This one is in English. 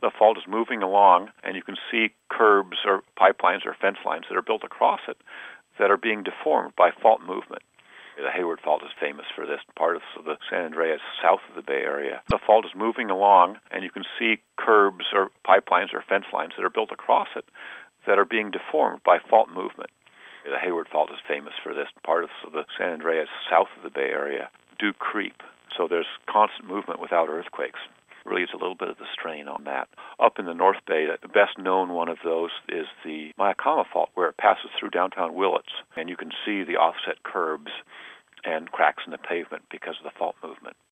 The fault is moving along, and you can see curbs or pipelines or fence lines that are built across it that are being deformed by fault movement. The Hayward Fault is famous for this part of the San Andreas south of the Bay Area. The fault is moving along, and you can see curbs or pipelines or fence lines that are built across it that are being deformed by fault movement. The Hayward Fault is famous for this part of the San Andreas south of the Bay Area do creep, so there's constant movement without earthquakes. Really, it's a little bit of the strain on that. Up in the North Bay, the best known one of those is the Mayacauma Fault, where it passes through downtown Willits, and you can see the offset curbs and cracks in the pavement because of the fault movement.